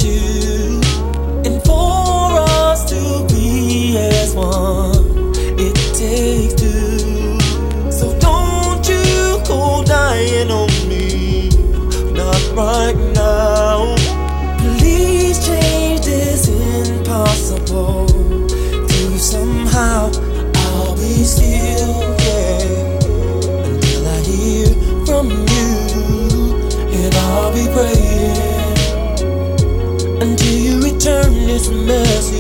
you. And for us to be as one, it takes two. So don't you go dying on me, not right now. Please change this impossible to somehow. I'll be still, yeah, until I hear from you. And I'll be praying until you return this mess